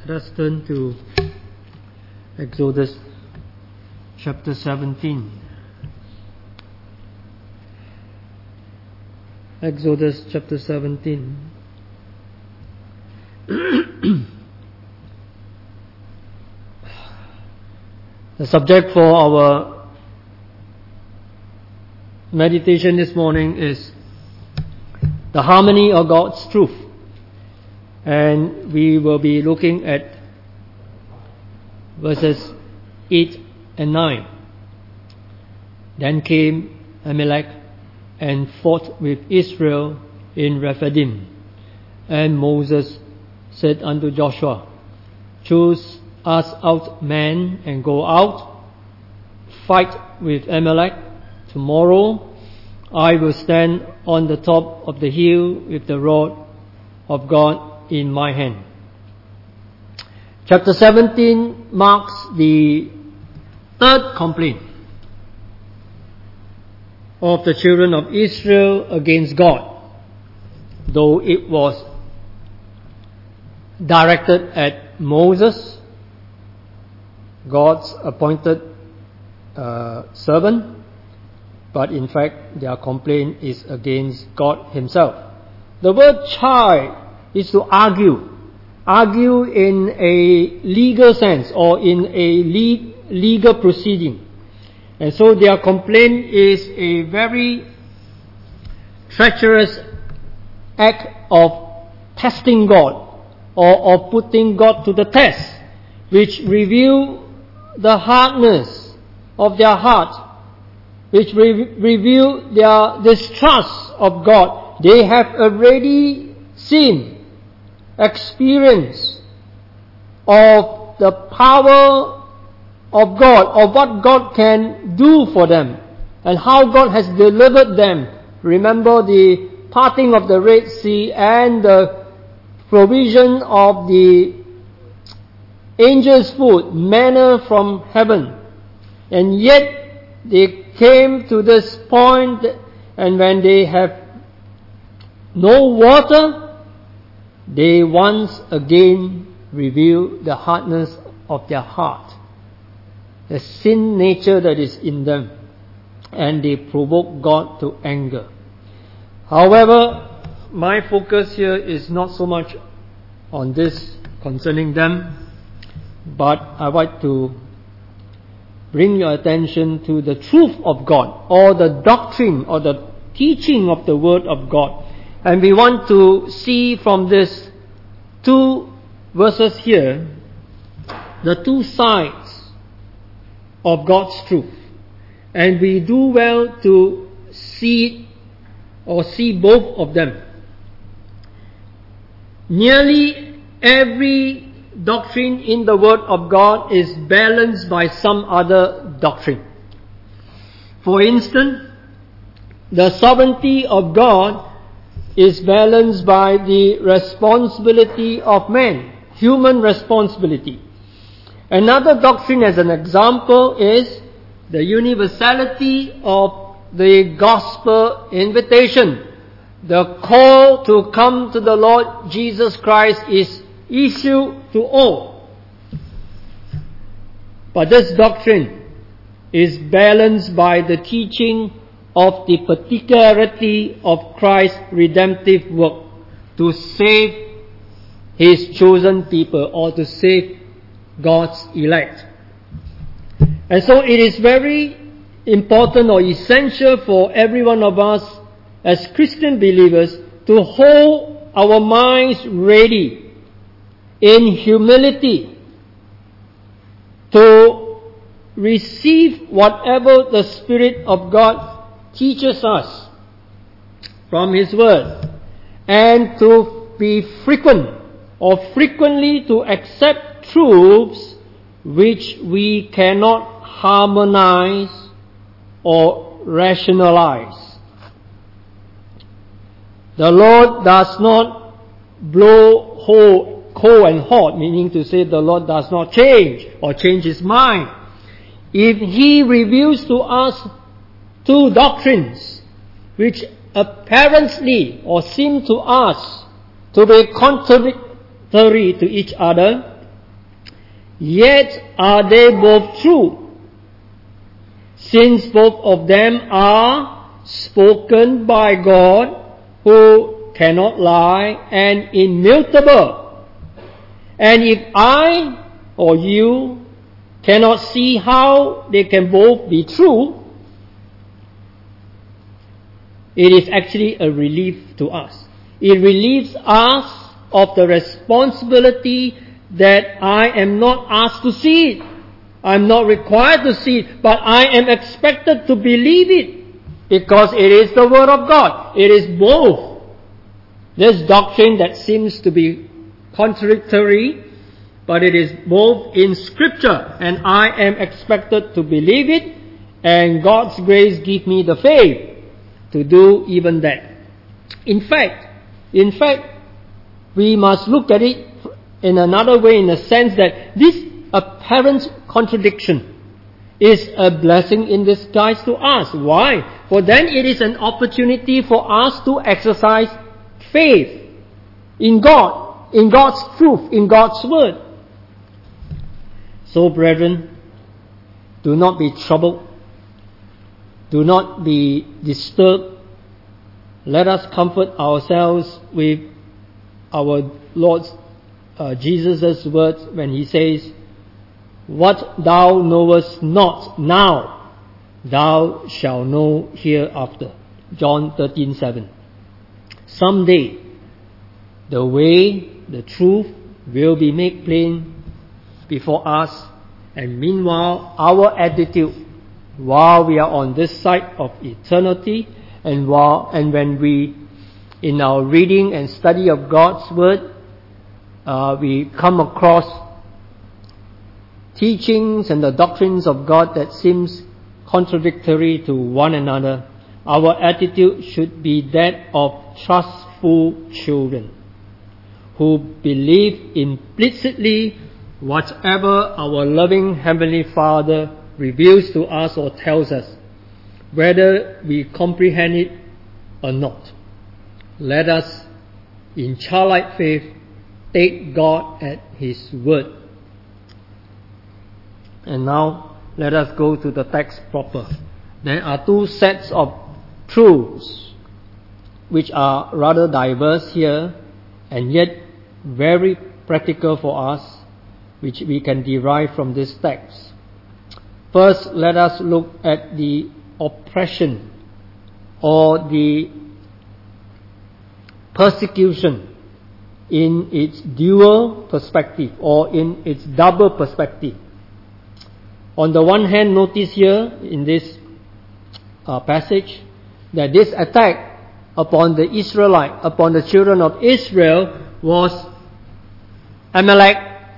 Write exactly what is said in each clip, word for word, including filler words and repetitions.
Let's turn to Exodus chapter seventeen. Exodus chapter seventeen. The subject for our meditation this morning is the harmony of God's truth. And we will be looking at verses eight and nine. Then came Amalek and fought with Israel in Rephidim. And Moses said unto Joshua, Choose us out men and go out, fight with Amalek. Tomorrow I will stand on the top of the hill with the rod of God in my hand. Chapter seventeen marks the third complaint of the children of Israel against God, though it was directed at Moses, God's appointed uh, servant, but in fact their complaint is against God Himself. The word chide is to argue, argue in a legal sense or in a le- legal proceeding. And so their complaint is a very treacherous act of testing God or of putting God to the test, which reveal the hardness of their heart, which re- reveal their distrust of God. They have already seen, experience of the power of God, of what God can do for them, and how God has delivered them. Remember the parting of the Red Sea and the provision of the angel's food, manna from heaven. And yet they came to this point, and when they have no water, they once again reveal the hardness of their heart, the sin nature that is in them, and they provoke God to anger. However, my focus here is not so much on this concerning them, but I want to bring your attention to the truth of God, or the doctrine or the teaching of the Word of God. And we want to see from this two verses here the two sides of God's truth. And we do well to see or see both of them. Nearly every doctrine in the Word of God is balanced by some other doctrine. For instance, the sovereignty of God is balanced by the responsibility of man, human responsibility. Another doctrine, as an example, is the universality of the gospel invitation. The call to come to the Lord Jesus Christ is issued to all. But this doctrine is balanced by the teaching of the particularity of Christ's redemptive work to save His chosen people, or to save God's elect. And so it is very important or essential for every one of us as Christian believers to hold our minds ready in humility to receive whatever the Spirit of God teaches us from His Word, and to be frequent or frequently to accept truths which we cannot harmonize or rationalize. The Lord does not blow cold and hot, meaning to say the Lord does not change or change His mind. If He reveals to us two doctrines which apparently or seem to us to be contradictory to each other, Yet are they both true, since both of them are spoken by God, who cannot lie, and immutable. And if I or you cannot see how they can both be true, it is actually a relief to us. It relieves us of the responsibility that I am not asked to see it. I'm not required to see it, but I am expected to believe it because it is the Word of God. It is both. This doctrine that seems to be contradictory, but it is both in Scripture, and I am expected to believe it, and God's grace gives me the faith to do even that. In fact, in fact, we must look at it in another way, in the sense that this apparent contradiction is a blessing in disguise to us. Why? For then it is an opportunity for us to exercise faith in God, in God's truth, in God's Word. So, brethren, do not be troubled. Do not be disturbed. Let us comfort ourselves with our Lord uh, Jesus' words when He says, "What thou knowest not now, thou shalt know hereafter." John thirteen seven. Someday, the way, the truth will be made plain before us, and meanwhile, our attitude while we are on this side of eternity, and while and when we, in our reading and study of God's Word, uh, we come across teachings and the doctrines of God that seems contradictory to one another, our attitude should be that of trustful children who believe implicitly whatever our loving Heavenly Father reveals to us or tells us, whether we comprehend it or not. Let us, in childlike faith, take God at His word. And now, let us go to the text proper. There are two sets of truths which are rather diverse here, and yet very practical for us, which we can derive from this text. First, let us look at the oppression or the persecution in its dual perspective or in its double perspective. On the one hand, notice here in this uh, passage that this attack upon the Israelite, upon the children of Israel, was Amalek,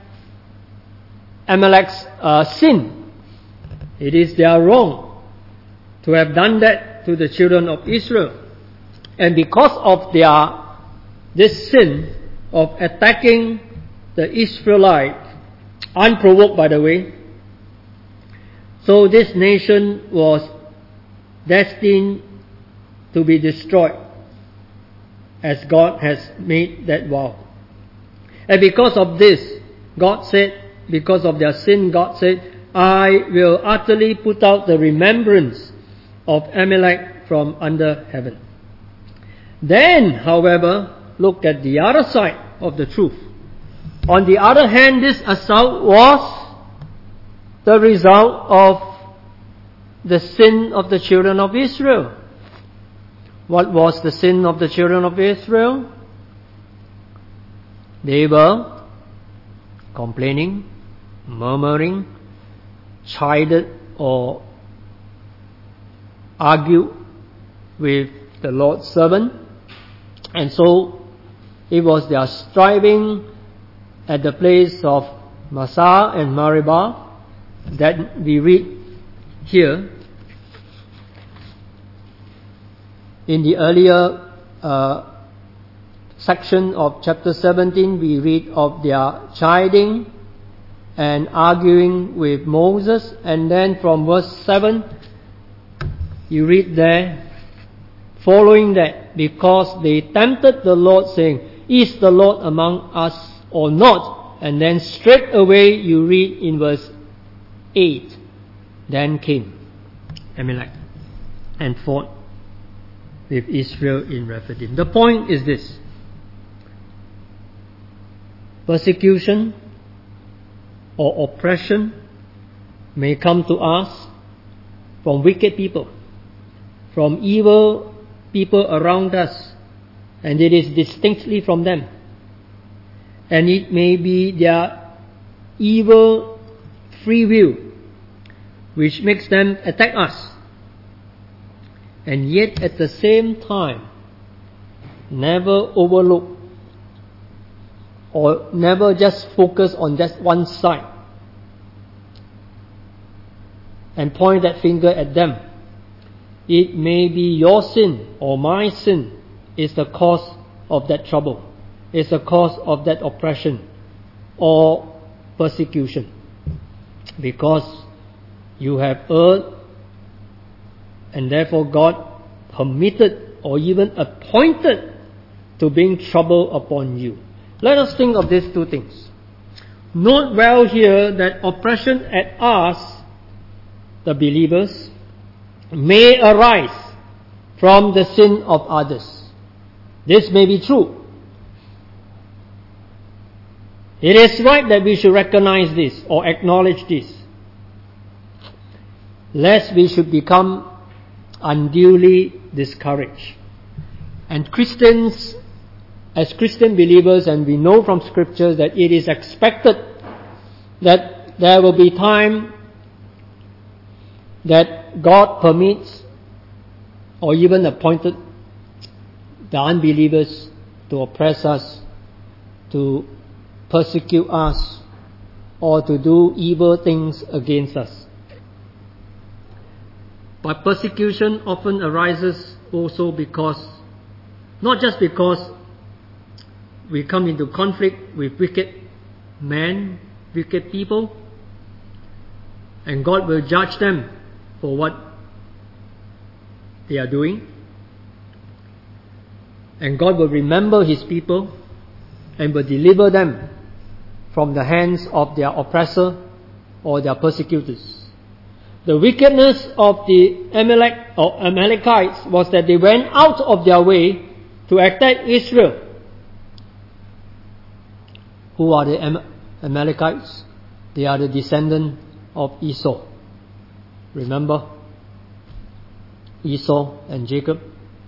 Amalek's uh, sin. It is their wrong to have done that to the children of Israel. And because of their this sin of attacking the Israelite, unprovoked by the way, so this nation was destined to be destroyed, as God has made that vow. And because of this, God said, because of their sin, God said, "I will utterly put out the remembrance of Amalek from under heaven." Then, however, look at the other side of the truth. On the other hand, this assault was the result of the sin of the children of Israel. What was the sin of the children of Israel? They were complaining, murmuring, chided or argued with the Lord's servant. And so it was their striving at the place of Massah and Meribah that we read here. In the earlier uh, section of chapter seventeen, we read of their chiding and arguing with Moses. And then from verse seven, you read there, following that, because they tempted the Lord, saying, "Is the Lord among us or not? And then straight away you read in verse eight, then came Amalek and fought with Israel in Rephidim. The point is this: persecution or oppression may come to us from wicked people, from evil people around us, and it is distinctly from them. And it may be their evil free will which makes them attack us. And yet at the same time, never overlook or never just focus on just one side and point that finger at them. It may be your sin or my sin is the cause of that trouble, is the cause of that oppression or persecution, because you have erred, and therefore God permitted or even appointed to bring trouble upon you. Let us think of these two things. Note well here that oppression at us, the believers, may arise from the sin of others. This may be true. It is right that we should recognize this or acknowledge this, lest we should become unduly discouraged. And Christians, as Christian believers, and we know from Scripture that it is expected that there will be time that God permits or even appointed the unbelievers to oppress us, to persecute us, or to do evil things against us. But persecution often arises also because, not just because we come into conflict with wicked men, wicked people, and God will judge them for what they are doing, and God will remember His people and will deliver them from the hands of their oppressor or their persecutors. The wickedness of the Amalek or Amalekites was that they went out of their way to attack Israel. Who are the Am- Amalekites? They are the descendant of Esau. Remember Esau and Jacob?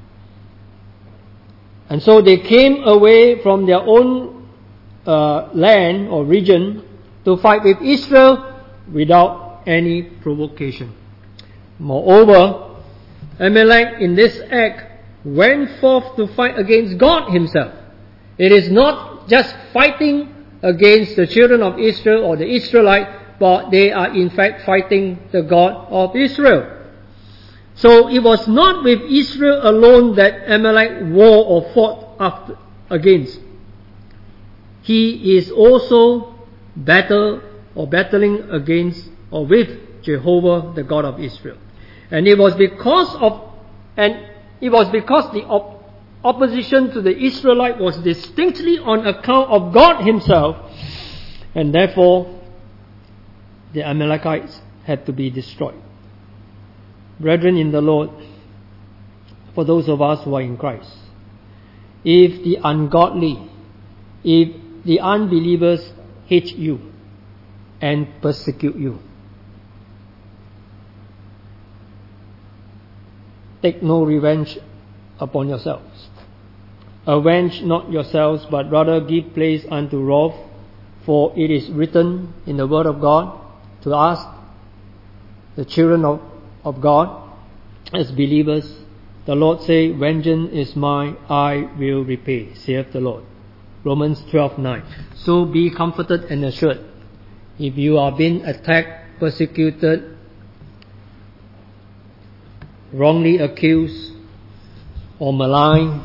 And so they came away from their own uh, land or region to fight with Israel without any provocation. Moreover, Amalek in this act went forth to fight against God Himself. It is not just fighting against the children of Israel or the Israelite, but they are in fact fighting the God of Israel. So it was not with Israel alone that Amalek war or fought after, against. He is also battle or battling against or with Jehovah, the God of Israel. And it was because of and it was because the op- opposition to the Israelite was distinctly on account of God Himself, and therefore the Amalekites had to be destroyed. Brethren in the Lord, for those of us who are in Christ, if the ungodly, if the unbelievers hate you and persecute you, take no revenge upon yourselves. Avenge not yourselves, but rather give place unto wrath, for it is written in the Word of God to us, the children of, of God, as believers. The Lord say, vengeance is mine, I will repay, saith the Lord. Romans twelve nine. So be comforted and assured. If you are being attacked, persecuted, wrongly accused, or maligned,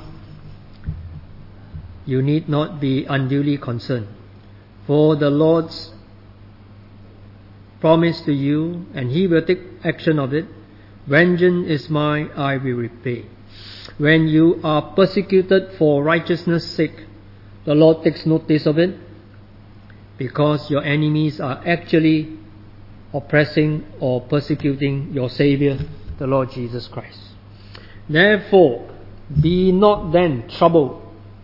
you need not be unduly concerned. For the Lord's promise to you, and He will take action of it, vengeance is mine, I will repay. When you are persecuted for righteousness' sake, the Lord takes notice of it. because your enemies are actually oppressing or persecuting your Savior, the Lord Jesus Christ. Therefore, be not then troubled.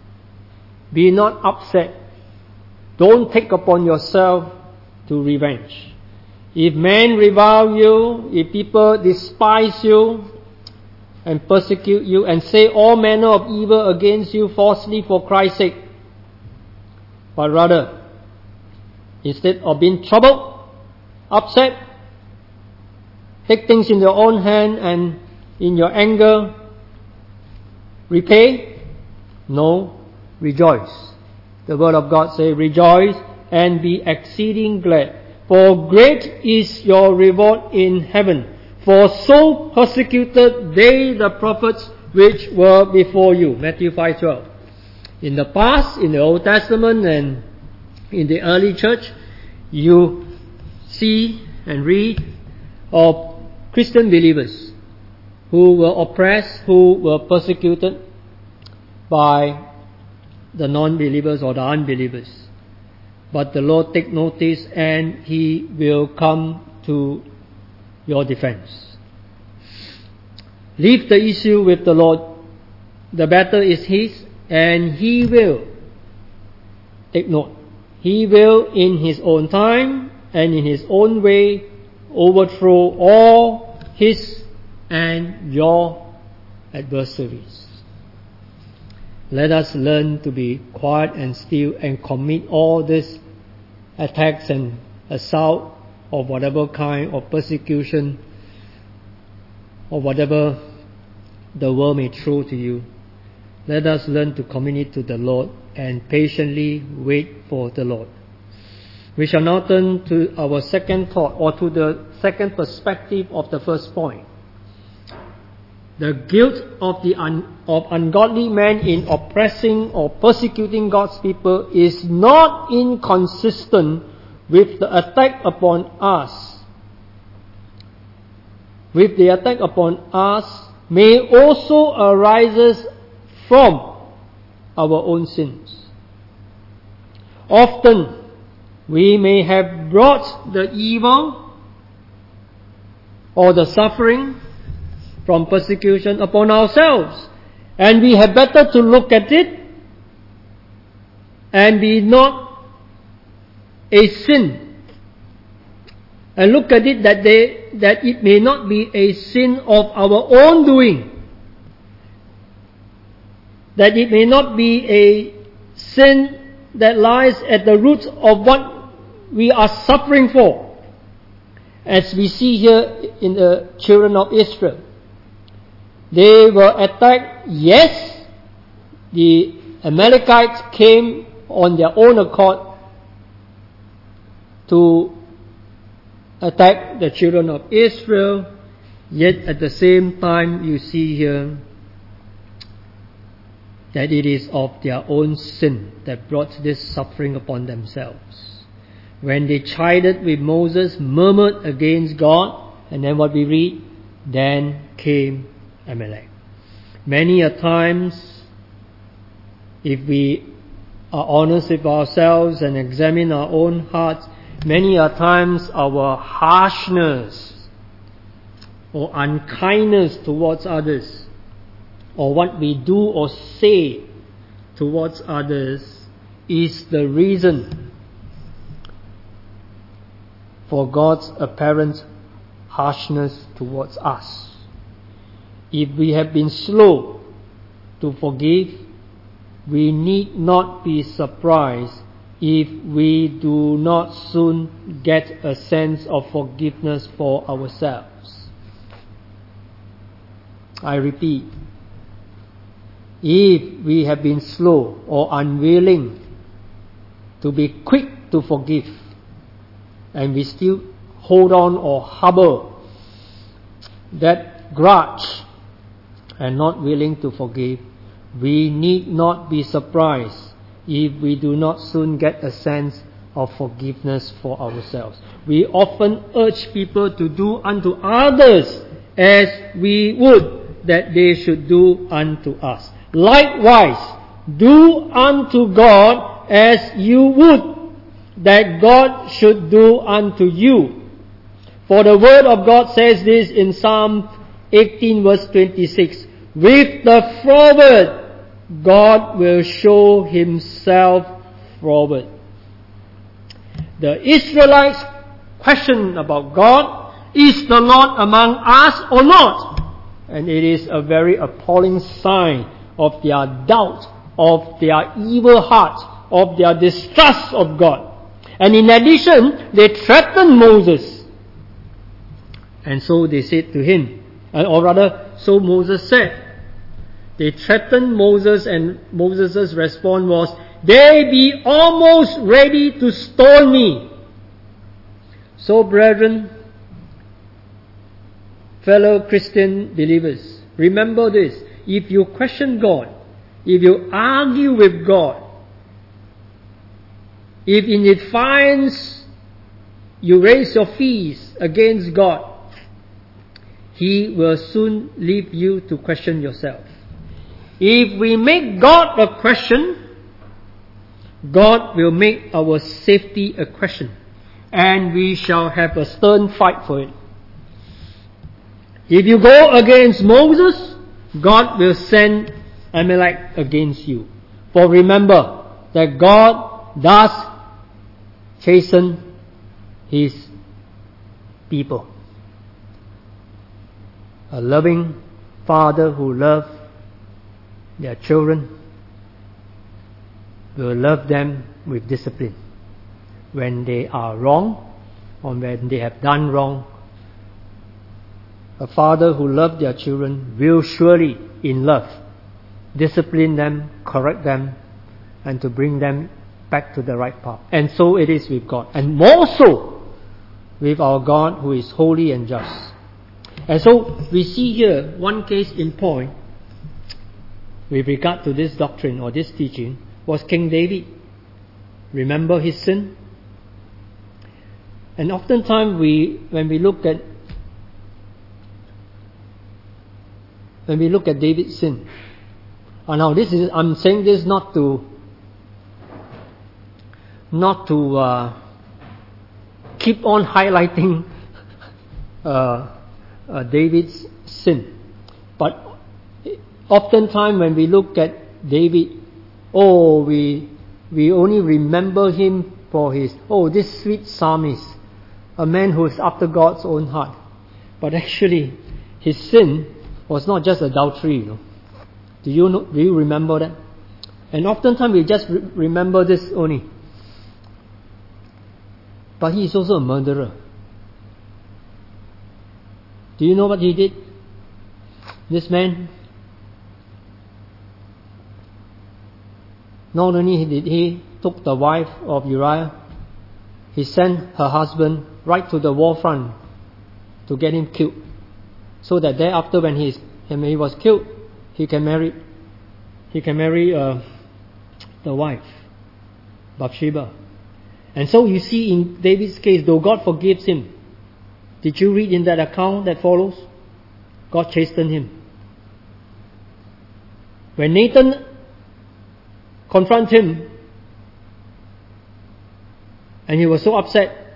Be not upset. Don't take upon yourself to revenge. If men revile you, if people despise you and persecute you and say all manner of evil against you falsely for Christ's sake, but rather, instead of being troubled, upset, take things in your own hand and in your anger, repay? No, rejoice. The word of God says, rejoice and be exceeding glad, for great is your reward in heaven. For so persecuted they the prophets which were before you. Matthew five twelve. In the past, in the Old Testament and in the early church, you see and read of Christian believers who were oppressed, who were persecuted by the non-believers or the unbelievers. But the Lord take notice and He will come to your defense. Leave the issue with the Lord. The battle is His, and He will take note. He will, in His own time and in His own way, overthrow all His and your adversaries. Let us learn to be quiet and still and commit all these attacks and assault of whatever kind of persecution or whatever the world may throw to you. Let us learn to commit it to the Lord and patiently wait for the Lord. We shall now turn to our second thought, or to the second perspective of the first point. The guilt of the un, of ungodly men in oppressing or persecuting God's people is not inconsistent with the attack upon us. With the attack upon us may also arises from our own sins. Often we may have brought the evil or the suffering from persecution upon ourselves, and we have better to look at it and be not a sin, and look at it that they that it may not be a sin of our own doing, that it may not be a sin that lies at the root of what we are suffering for, as we see here in the children of Israel. They were attacked. Yes, the Amalekites came on their own accord to attack the children of Israel. Yet at the same time, you see here that it is of their own sin that brought this suffering upon themselves. When they chided with Moses, murmured against God, and then what we read, then came Amalek. Many a times, if we are honest with ourselves and examine our own hearts, many a times our harshness or unkindness towards others, or what we do or say towards others, is the reason for God's apparent harshness towards us. If we have been slow to forgive, we need not be surprised if we do not soon get a sense of forgiveness for ourselves. I repeat, if we have been slow or unwilling to be quick to forgive, and we still hold on or harbor that grudge and not willing to forgive, we need not be surprised if we do not soon get a sense of forgiveness for ourselves. We often urge people to do unto others as we would that they should do unto us. Likewise, do unto God as you would that God should do unto you. For the word of God says this in Psalm eighteen verse twenty-six. With the froward, God will show himself froward. The Israelites question about God, is the Lord among us or not? And it is a very appalling sign of their doubt, of their evil heart, of their distrust of God. And in addition, they threatened Moses. And so they said to him, or rather, so Moses said. They threatened Moses, and Moses' response was, they be almost ready to stone me. So brethren, fellow Christian believers, remember this. If you question God, if you argue with God, if in defiance you raise your fists against God, He will soon leave you to question yourself. If we make God a question, God will make our safety a question, and we shall have a stern fight for it. If you go against Moses, God will send Amalek against you. For remember that God does chasten His people. A loving father who loves their children will love them with discipline. When they are wrong, or when they have done wrong, a father who loves their children will surely, in love, discipline them, correct them, and to bring them back to the right path. And so it is with God. And more so with our God who is holy and just. And so we see here one case in point with regard to this doctrine or this teaching was King David. Remember his sin? And oftentimes we, when we look at when we look at David's sin, and now this is, I'm saying this not to not to uh, keep on highlighting uh, uh, David's sin, but oftentimes when we look at David, oh, we we only remember him for his, oh, this sweet psalmist, a man who is after God's own heart. But actually, his sin was not just adultery, you know. Do you know, do you remember that? And oftentimes we just re- remember this only. But he is also a murderer. Do you know what he did? This man, not only did he took the wife of Uriah, he sent her husband right to the war front to get him killed, so that thereafter, when he is, when he was killed, he can marry, he can marry uh, the wife, Bathsheba. And so you see in David's case, though God forgives him, did you read in that account that follows? God chastened him. When Nathan confronted him, and he was so upset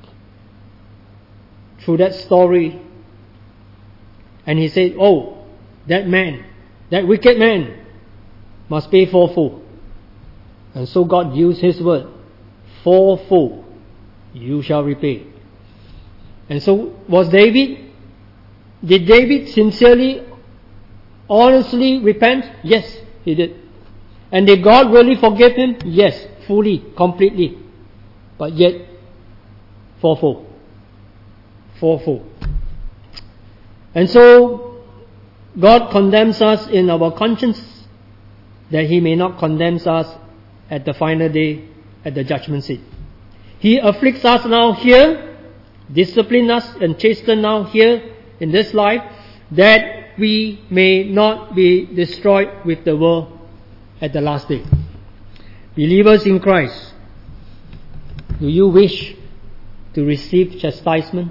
through that story, and he said, oh, that man, that wicked man must pay fourfold. And so God used his word, fourfold you shall repay. And so was David, did David sincerely, honestly repent? Yes, he did. And did God really forgive him? Yes, fully, completely. But yet, fourfold. Fourfold. And so, God condemns us in our conscience, that He may not condemn us at the final day, at the judgment seat. He afflicts us now here, disciplines us and chastens now here in this life, that we may not be destroyed with the world at the last day. Believers in Christ, do you wish to receive chastisement?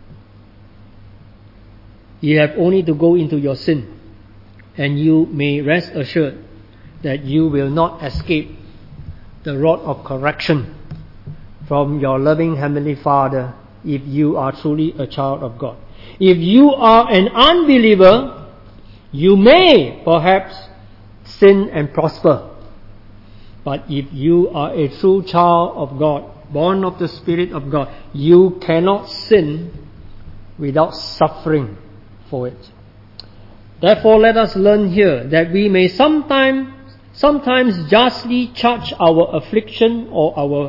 You have only to go into your sin, and you may rest assured that you will not escape the rod of correction from your loving Heavenly Father if you are truly a child of God. If you are an unbeliever, you may perhaps sin and prosper. But if you are a true child of God, born of the Spirit of God, you cannot sin without suffering for it. Therefore, let us learn here that we may sometimes, sometimes justly charge our affliction or our,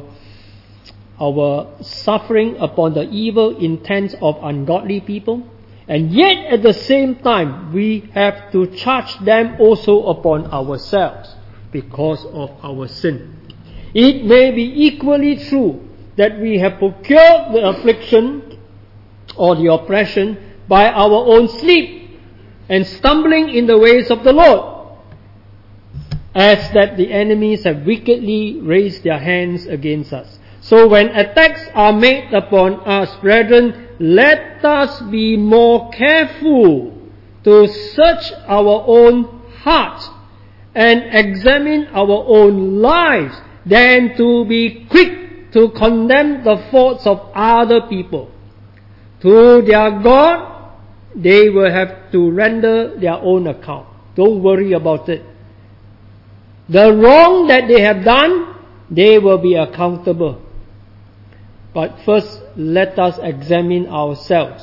our suffering upon the evil intents of ungodly people, and yet at the same time we have to charge them also upon ourselves because of our sin. It may be equally true that we have procured the affliction or the oppression by our own sleep and stumbling in the ways of the Lord, as that the enemies have wickedly raised their hands against us. So when attacks are made upon us, brethren, let us be more careful to search our own hearts and examine our own lives than to be quick to condemn the faults of other people. To their God, they will have to render their own account. Don't worry about it. The wrong that they have done, they will be accountable. But first, let us examine ourselves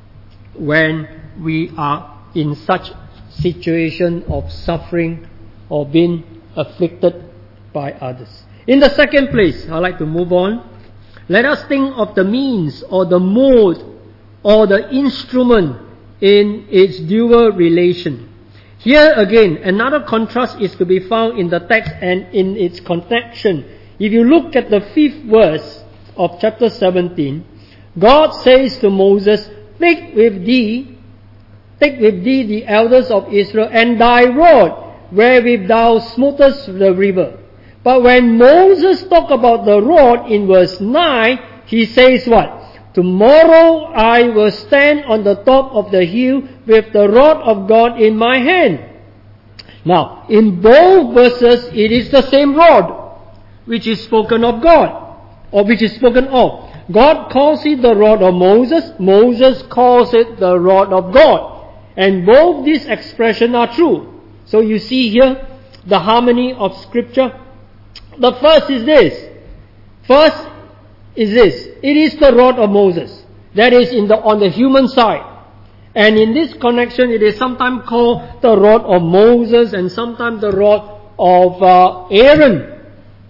when we are in such situation of suffering or being afflicted by others. In the second place, I'd like to move on. Let us think of the means or the mode or the instrument in its dual relation. Here again, another contrast is to be found in the text and in its connection. If you look at the fifth verse of chapter seventeen, God says to Moses, Take with thee, take with thee the elders of Israel and thy rod, wherewith thou smotest the river. But when Moses talked about the rod in verse nine, he says what? Tomorrow I will stand on the top of the hill with the rod of God in my hand. Now, in both verses, it is the same rod which is spoken of God, or which is spoken of. God calls it the rod of Moses. Moses calls it the rod of God. And both these expressions are true. So you see here the harmony of Scripture. The first is this. First is this. It is the rod of Moses. That is in the on the human side. And in this connection, it is sometimes called the rod of Moses and sometimes the rod of uh, Aaron.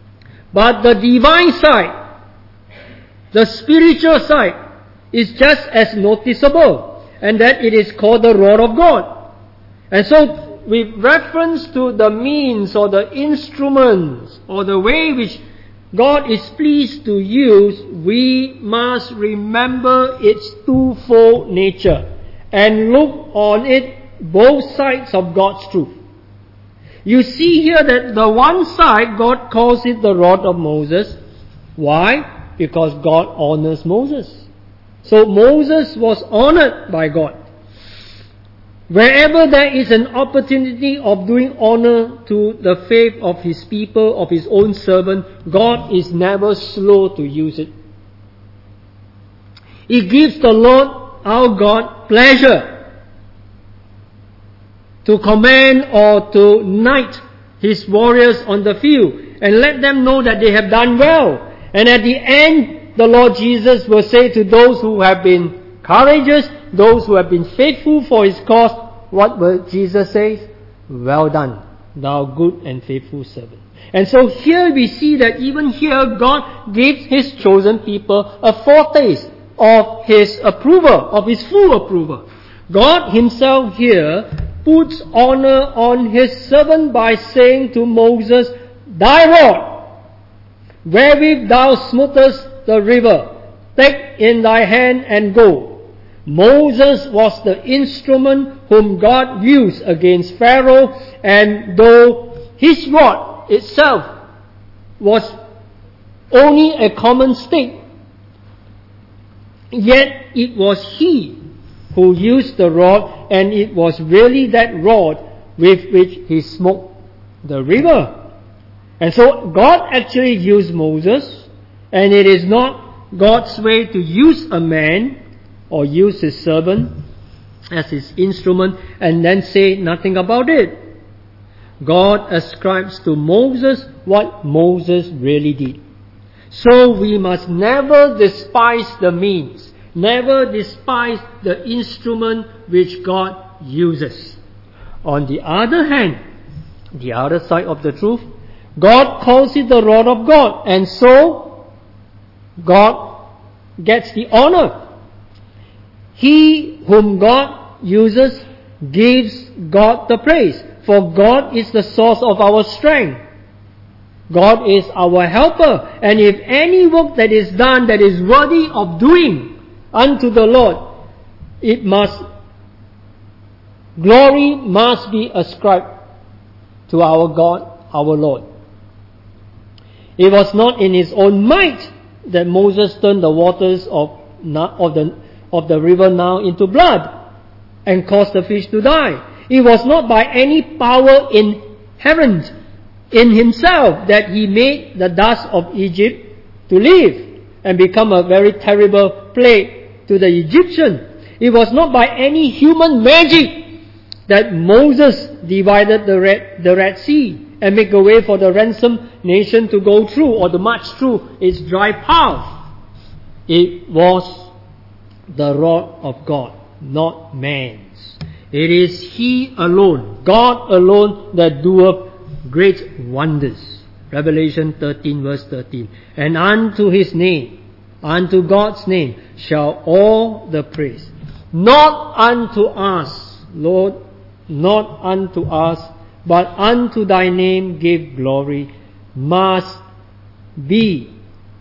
But the divine side, the spiritual side, is just as noticeable, and that it is called the rod of God. And so, with reference to the means or the instruments or the way which God is pleased to use, we must remember its twofold nature and look on it both sides of God's truth. You see here that the one side, God calls it the rod of Moses. Why? Because God honors Moses. So Moses was honored by God. Wherever there is an opportunity of doing honor to the faith of His people, of His own servant, God is never slow to use it. It gives the Lord our God pleasure to command or to knight His warriors on the field and let them know that they have done well. And at the end, the Lord Jesus will say to those who have been courageous, those who have been faithful for His cause, what will Jesus say? Well done, thou good and faithful servant. And so here we see that even here God gives His chosen people a foretaste of His approval, of His full approval. God Himself here puts honor on His servant by saying to Moses, Thy rod, wherewith thou smotest the river, take in thy hand and go. Moses was the instrument whom God used against Pharaoh, and though his rod itself was only a common stick, yet it was he who used the rod, and it was really that rod with which he smote the river. And so God actually used Moses And it is not God's way to use a man or use his servant as his instrument and then say nothing about it. God ascribes to Moses what Moses really did. So we must never despise the means, never despise the instrument which God uses. On the other hand, the other side of the truth, God calls it the rod of God, and so God gets the honor. He whom God uses gives God the praise, for God is the source of our strength. God is our helper, and if any work that is done that is worthy of doing unto the Lord, it must, glory must be ascribed to our God, our Lord. It was not in his own might that Moses turned the waters of, of the of the river Nile into blood and caused the fish to die. It was not by any power inherent in himself that he made the dust of Egypt to live and become a very terrible plague to the Egyptian. It was not by any human magic that Moses divided the Red, the Red Sea and make a way for the ransomed nation to go through or to march through its dry path. It was the rod of God, not man's. It is He alone, God alone, that doeth great wonders. Revelation thirteen verse thirteen. And unto His name, unto God's name, shall all the praise. Not unto us, Lord, not unto us, but unto Thy name give glory, must be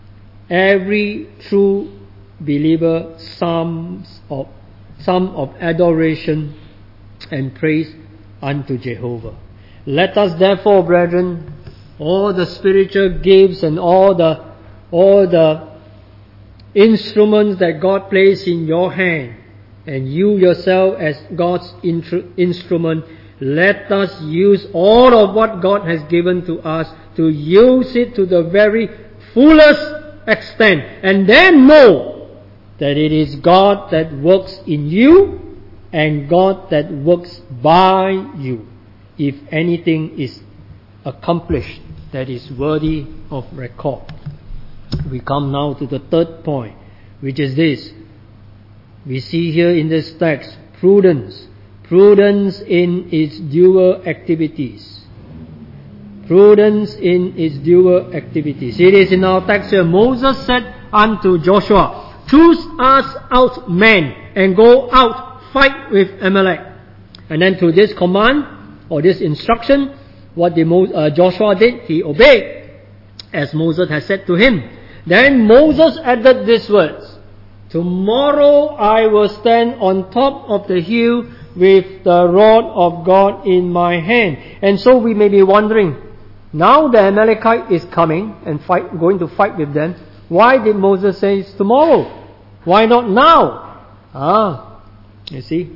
every true believer psalms of psalm of adoration and praise unto Jehovah. Let us therefore, brethren, all the spiritual gifts and all the all the instruments that God placed in your hand, and you yourself as God's instrument, let us use all of what God has given to us to use it to the very fullest extent, and then know that it is God that works in you and God that works by you, if anything is accomplished that is worthy of record. We come now to the third point, which is this. We see here in this text, prudence. Prudence in its dual activities. Prudence in its dual activities. It is in our text here, Moses said unto Joshua, choose us out men and go out fight with Amalek. And then to this command or this instruction, what did Mo- uh, Joshua did? He obeyed as Moses had said to him. Then Moses added these words, tomorrow I will stand on top of the hill with the rod of God in my hand. And so we may be wondering, now the Amalekite is coming and fight, going to fight with them. Why did Moses say it's tomorrow? Why not now? Ah, you see,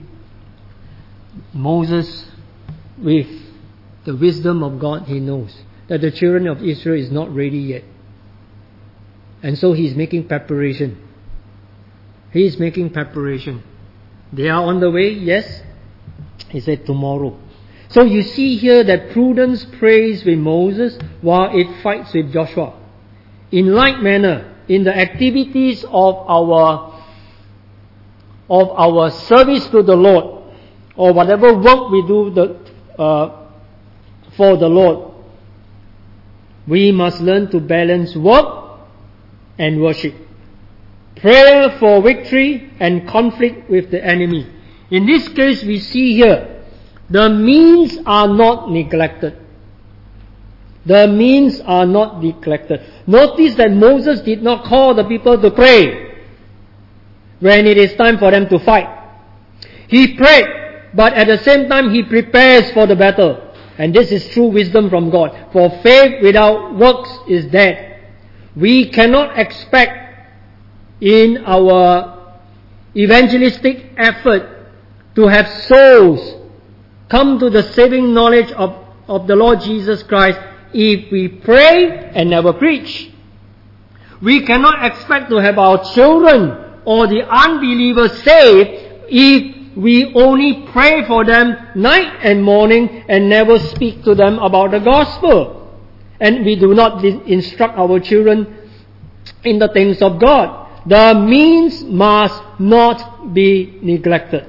Moses, with the wisdom of God, he knows that the children of Israel is not ready yet. And so he's making preparation. He is making preparation. They are on the way, yes. He said tomorrow. So you see here that prudence prays with Moses while it fights with Joshua. In like manner, in the activities of our of our service to the Lord, or whatever work we do the, uh, for the Lord, we must learn to balance work and worship, prayer for victory and conflict with the enemy. In this case, we see here, the means are not neglected. The means are not neglected. Notice that Moses did not call the people to pray when it is time for them to fight. He prayed, but at the same time he prepares for the battle. And this is true wisdom from God. For faith without works is dead. We cannot expect in our evangelistic effort to have souls come to the saving knowledge of, of the Lord Jesus Christ if we pray and never preach. We cannot expect to have our children or the unbelievers saved if we only pray for them night and morning and never speak to them about the gospel. And we do not instruct our children in the things of God. The means must not be neglected.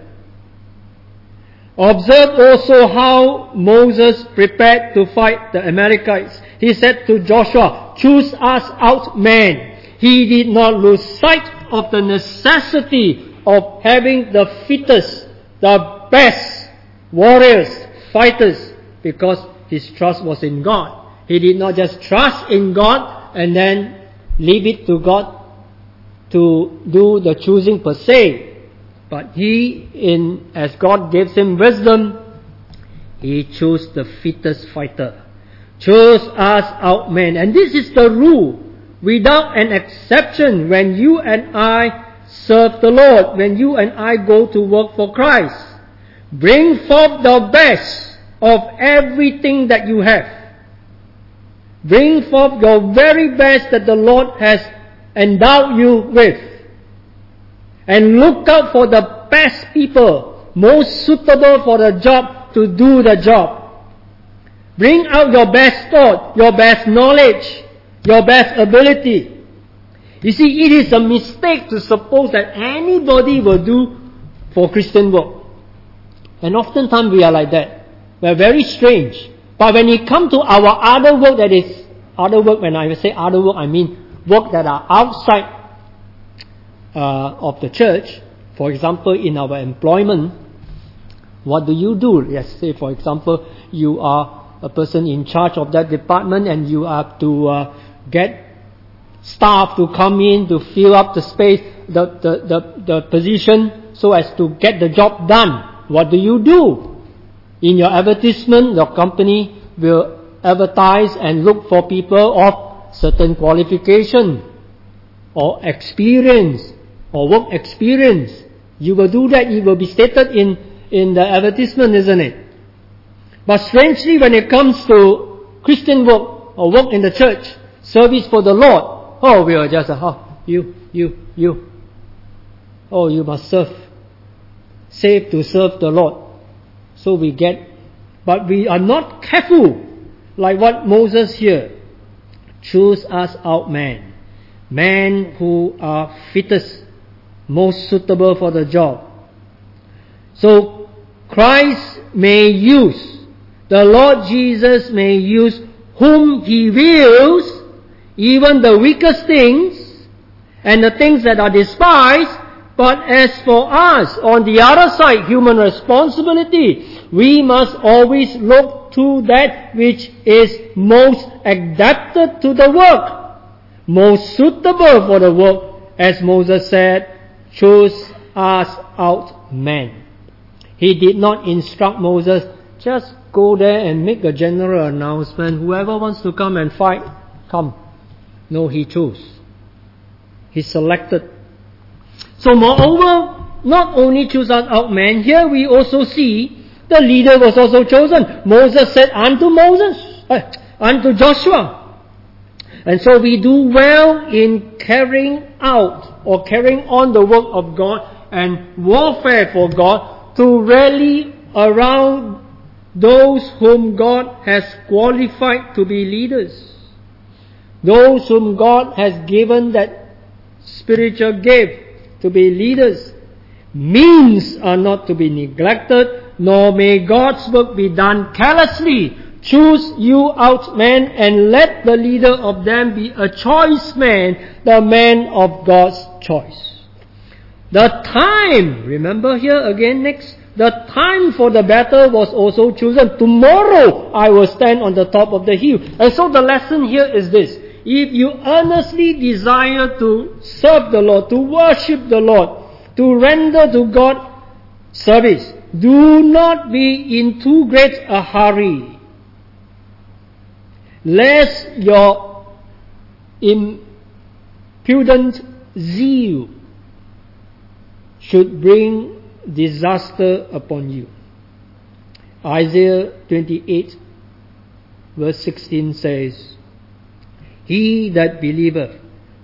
Observe also how Moses prepared to fight the Amalekites. He said to Joshua, "Choose us out men." He did not lose sight of the necessity of having the fittest, the best warriors, fighters, because his trust was in God. He did not just trust in God and then leave it to God to do the choosing per se. But he, in as God gives him wisdom, he chose the fittest fighter. Chose us out men. And this is the rule, without an exception, when you and I serve the Lord, when you and I go to work for Christ. Bring forth the best of everything that you have. Bring forth your very best that the Lord has endowed you with. And look out for the best people, most suitable for the job to do the job. Bring out your best thought, your best knowledge, your best ability. You see, it is a mistake to suppose that anybody will do for Christian work. And oftentimes we are like that. We are very strange. But when it comes to our other work, that is, other work, when I say other work, I mean work that are outside uh, of the church. For example, in our employment, what do you do? Yes, say for example, you are a person in charge of that department and you have to uh, get staff to come in to fill up the space, the, the, the, the position, so as to get the job done. What do you do? In your advertisement, your company will advertise and look for people of certain qualification or experience or work experience. You will do that. It will be stated in, in the advertisement, isn't it? But strangely, when it comes to Christian work or work in the church, service for the Lord, oh, we are just, oh, you, you, you. Oh, you must serve. Saved to serve the Lord. So we get, but we are not careful, like what Moses here. Choose us out men. Men who are fittest, most suitable for the job. So Christ may use, the Lord Jesus may use whom He wills, even the weakest things and the things that are despised. But as for us, on the other side, human responsibility, we must always look to that which is most adapted to the work, most suitable for the work. As Moses said, choose us out men. He did not instruct Moses, just go there and make a general announcement. Whoever wants to come and fight, come. No, he chose. He selected. So moreover, not only choose us out men, here we also see the leader was also chosen. Moses said unto Moses, uh, unto Joshua. And so we do well in carrying out or carrying on the work of God and warfare for God to rally around those whom God has qualified to be leaders. Those whom God has given that spiritual gift to be leaders. Means are not to be neglected, nor may God's work be done carelessly. Choose you out men and let the leader of them be a choice man, the man of God's choice. The time, remember here again next, the time for the battle was also chosen. Tomorrow I will stand on the top of the hill. And so the lesson here is this. If you earnestly desire to serve the Lord, to worship the Lord, to render to God service, do not be in too great a hurry, lest your impudent zeal should bring disaster upon you. Isaiah twenty-eight verse sixteen says, He that believeth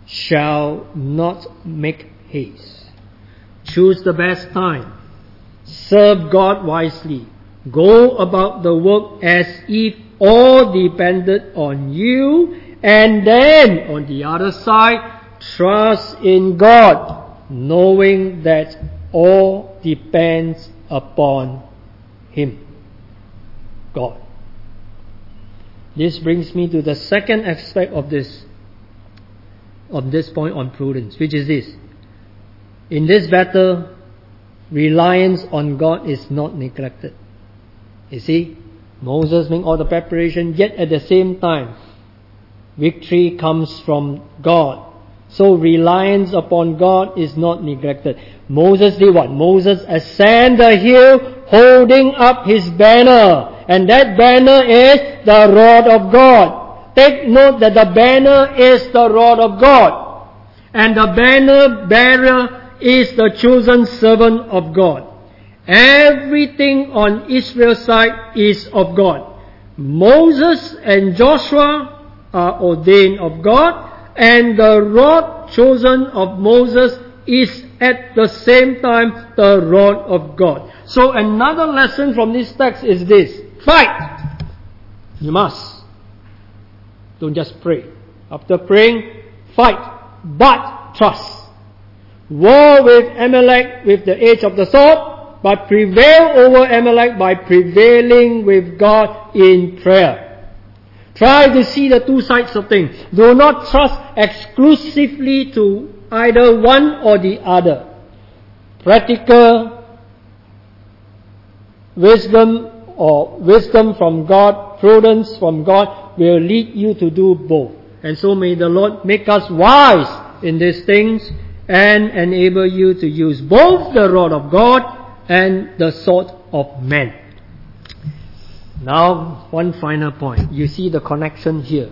shall not make haste. Choose the best time. Serve God wisely. Go about the work as if all depended on you. And then, on the other side, trust in God, knowing that all depends upon Him, God. This brings me to the second aspect of this, of this point on prudence, which is this. In this battle, reliance on God is not neglected. You see, Moses made all the preparation, yet at the same time, victory comes from God. So reliance upon God is not neglected. Moses did what? Moses ascended the hill holding up his banner. And that banner is the rod of God. Take note that the banner is the rod of God. And the banner bearer is the chosen servant of God. Everything on Israel's side is of God. Moses and Joshua are ordained of God. And the rod chosen of Moses is at the same time the rod of God. So another lesson from this text is this. Fight! You must. Don't just pray. After praying, fight. But trust. War with Amalek with the edge of the sword, but prevail over Amalek by prevailing with God in prayer. Try to see the two sides of things. Do not trust exclusively to either one or the other. Practical wisdom or wisdom from God, prudence from God will lead you to do both. And so may the Lord make us wise in these things and enable you to use both the rod of God and the sword of man. Now, one final point. You see the connection here.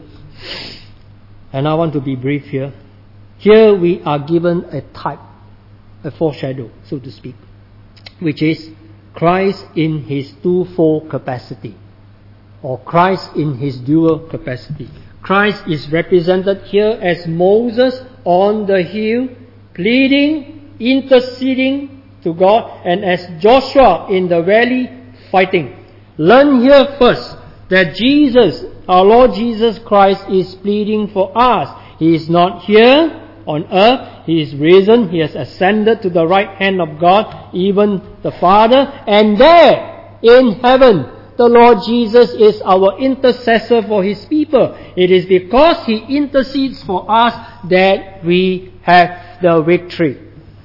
And I want to be brief here. Here we are given a type, a foreshadow, so to speak, which is Christ in His twofold capacity, or Christ in His dual capacity. Christ is represented here as Moses on the hill, pleading, interceding to God, and as Joshua in the valley, fighting. Learn here first that Jesus, our Lord Jesus Christ, is pleading for us. He is not here on earth. He is risen. He has ascended to the right hand of God, even the Father. And there, in heaven, the Lord Jesus is our intercessor for His people. It is because He intercedes for us that we have the victory.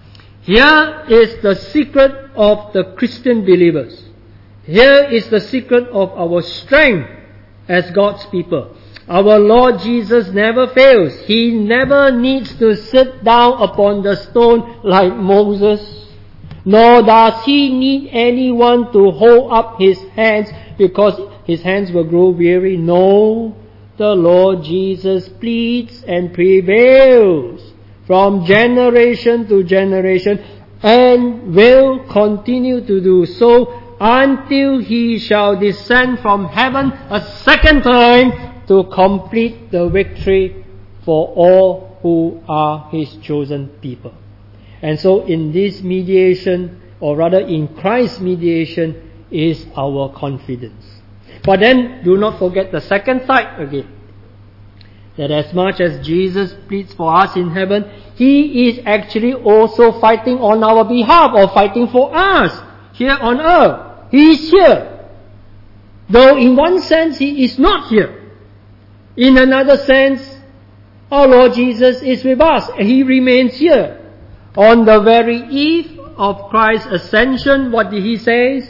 Here is the secret of the Christian believers. Here is the secret of our strength as God's people. Our Lord Jesus never fails. He never needs to sit down upon the stone like Moses. Nor does He need anyone to hold up His hands because His hands will grow weary. No, the Lord Jesus pleads and prevails from generation to generation and will continue to do so until He shall descend from heaven a second time to complete the victory for all who are His chosen people. And so in this mediation, or rather in Christ's mediation, is our confidence. But then, do not forget the second side again. That as much as Jesus pleads for us in heaven, He is actually also fighting on our behalf, or fighting for us here on earth. He is here. Though in one sense He is not here. In another sense, our Lord Jesus is with us. He remains here. On the very eve of Christ's ascension, what did He say?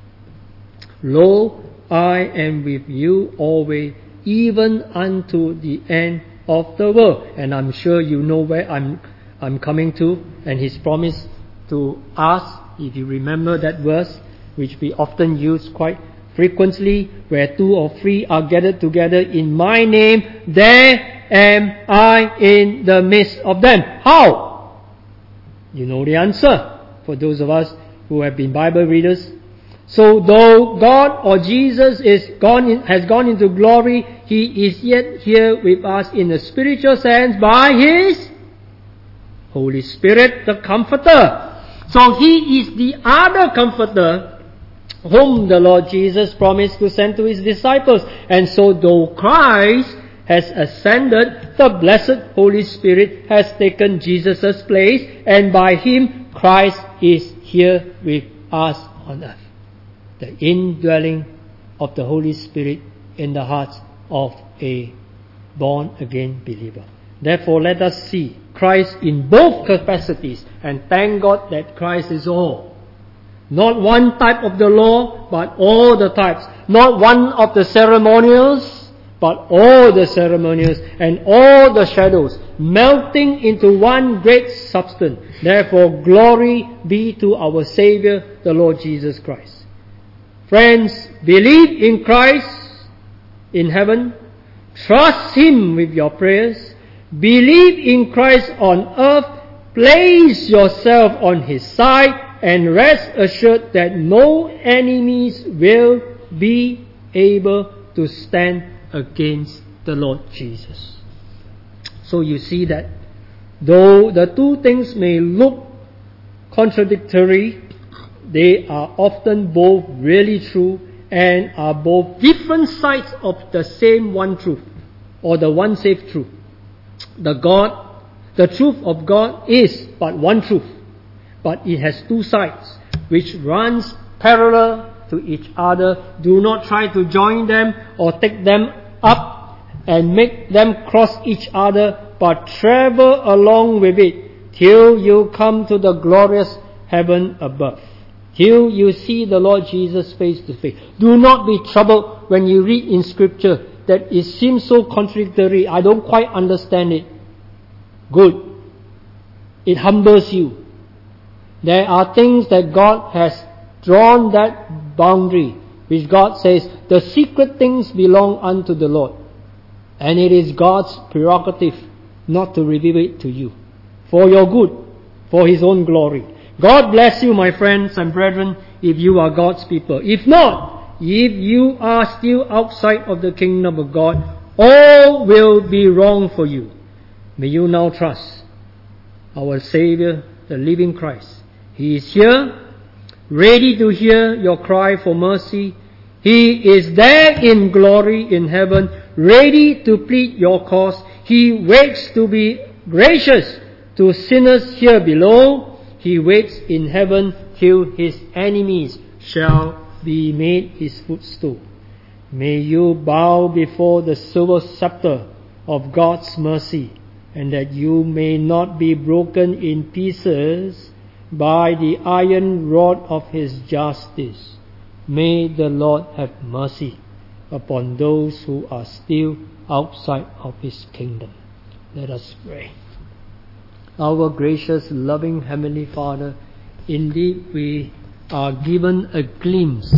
Lo, I am with you always, even unto the end of the world. And I'm sure you know where I'm, I'm coming to. And His promise to us, if you remember that verse, which we often use quite frequently, where two or three are gathered together in my name, there am I in the midst of them. How? You know the answer for those of us who have been Bible readers. So though God or Jesus is gone in, has gone into glory, He is yet here with us in a spiritual sense by His Holy Spirit, the Comforter. So He is the other Comforter whom the Lord Jesus promised to send to His disciples. And so though Christ has ascended, the blessed Holy Spirit has taken Jesus' place, and by Him Christ is here with us on earth. The indwelling of the Holy Spirit in the hearts of a born-again believer. Therefore, let us see Christ in both capacities, and thank God that Christ is all. Not one type of the law, but all the types. Not one of the ceremonials, but all the ceremonials and all the shadows, melting into one great substance. Therefore, glory be to our Savior, the Lord Jesus Christ. Friends, believe in Christ in heaven. Trust Him with your prayers. Believe in Christ on earth. Place yourself on His side, and rest assured that no enemies will be able to stand against the Lord Jesus. So you see that though the two things may look contradictory, they are often both really true and are both different sides of the same one truth, or the one safe truth. The God, the truth of God is but one truth, but it has two sides which runs parallel to each other. Do not try to join them or take them up and make them cross each other, but travel along with it till you come to the glorious heaven above, till you see the Lord Jesus face to face. Do not be troubled when you read in Scripture that it seems so contradictory. I don't quite understand it. Good. It humbles you. There are things that God has drawn that boundary, which God says, the secret things belong unto the Lord. And it is God's prerogative not to reveal it to you. For your good, for His own glory. God bless you, my friends and brethren, if you are God's people. If not, if you are still outside of the kingdom of God, all will be wrong for you. May you now trust our Savior, the living Christ. He is here, ready to hear your cry for mercy. He is there in glory in heaven, ready to plead your cause. He waits to be gracious to sinners here below. He waits in heaven till His enemies shall be made His footstool. May you bow before the silver scepter of God's mercy, and that you may not be broken in pieces by the iron rod of His justice. May the Lord have mercy upon those who are still outside of His kingdom. Let us pray. Our gracious, loving Heavenly Father, indeed we are given a glimpse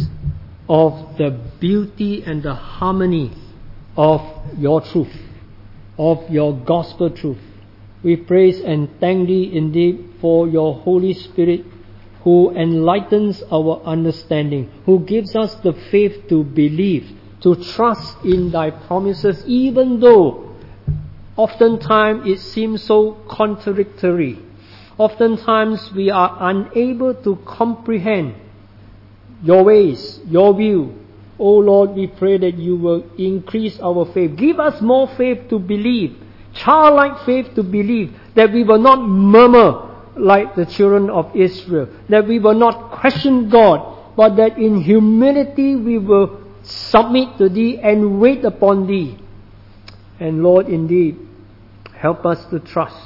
of the beauty and the harmony of your truth, of your gospel truth. We praise and thank Thee indeed for your Holy Spirit, who enlightens our understanding, who gives us the faith to believe, to trust in Thy promises, even though oftentimes it seems so contradictory. Oftentimes we are unable to comprehend your ways, your view. Oh Lord, we pray that you will increase our faith. Give us more faith to believe, childlike faith to believe, that we will not murmur like the children of Israel, that we will not question God, but that in humility we will submit to Thee and wait upon Thee. And Lord, indeed, help us to trust.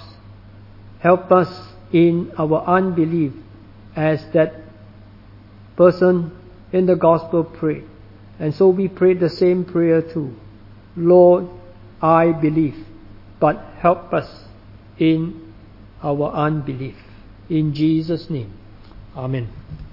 Help us in our unbelief, as that person in the gospel prayed. And so we pray the same prayer too. Lord, I believe, but help us in our unbelief. In Jesus' name. Amen.